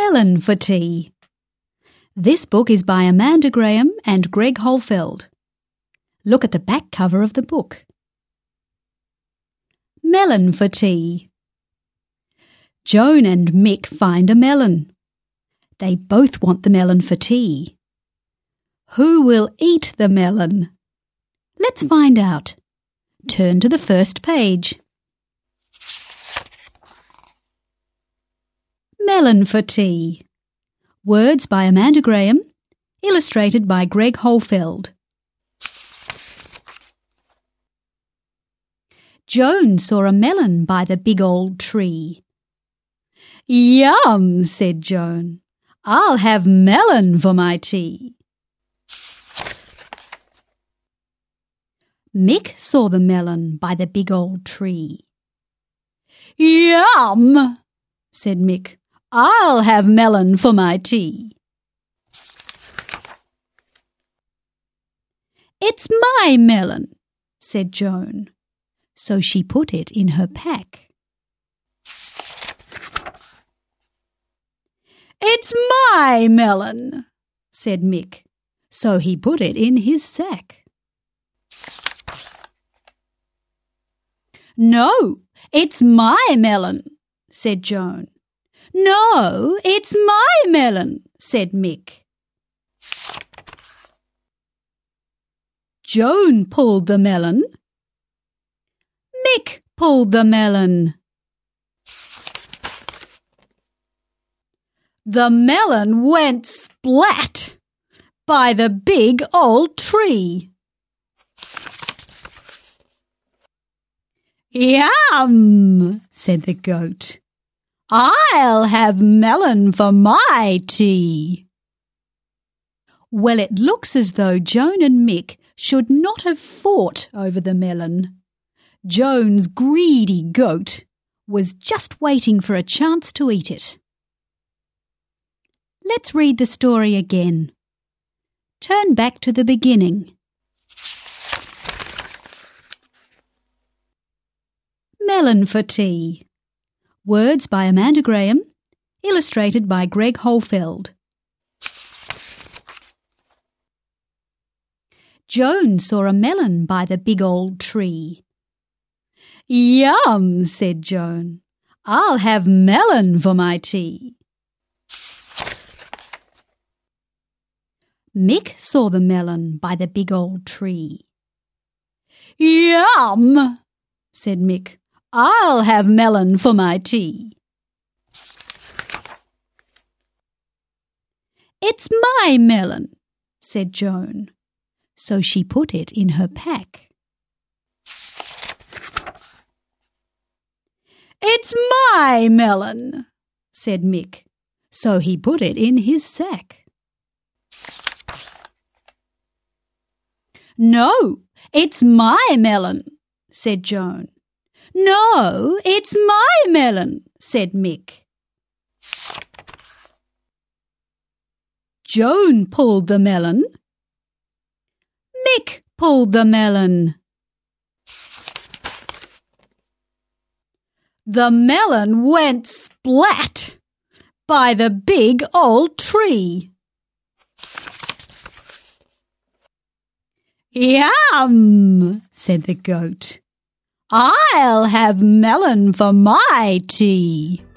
Melon for Tea. This book is by Amanda Graham and Greg Holfeld. Look at the back cover of the book. Melon for tea. Joan and Mick find a melon. They both want the melon for tea. Who will eat the melon? Let's find out. Turn to the first page. Melon for tea. Words by Amanda Graham, illustrated by Greg Holfeld. Joan saw a melon by the big old tree. "Yum," said Joan. "I'll have melon for my tea." Mick saw the melon by the big old tree. "Yum," said Mick. "I'll have melon for my tea." "It's my melon," said Joan. So she put it in her pack. "It's my melon," said Mick. So he put it in his sack. "No, it's my melon," said Joan. "No, it's my melon," said Mick. Joan pulled the melon. Mick pulled the melon. The melon went splat by the big old tree. "Yum," said the goat. "I'll have melon for my tea." Well, it looks as though Joan and Mick should not have fought over the melon. Joan's greedy goat was just waiting for a chance to eat it. Let's read the story again. Turn back to the beginning. Melon for tea. Words by Amanda Graham, illustrated by Greg Holfeld. Joan saw a melon by the big old tree. "Yum," said Joan. "I'll have melon for my tea." Mick saw the melon by the big old tree. "Yum," said Mick. "I'll have melon for my tea." "It's my melon," said Joan. So she put it in her pack. "It's my melon," said Mick. So he put it in his sack. "No, it's my melon," said Joan. "No, it's my melon," said Mick. Joan pulled the melon. Mick pulled the melon. The melon went splat by the big old tree. "Yum," said the goat. "I'll have melon for my tea."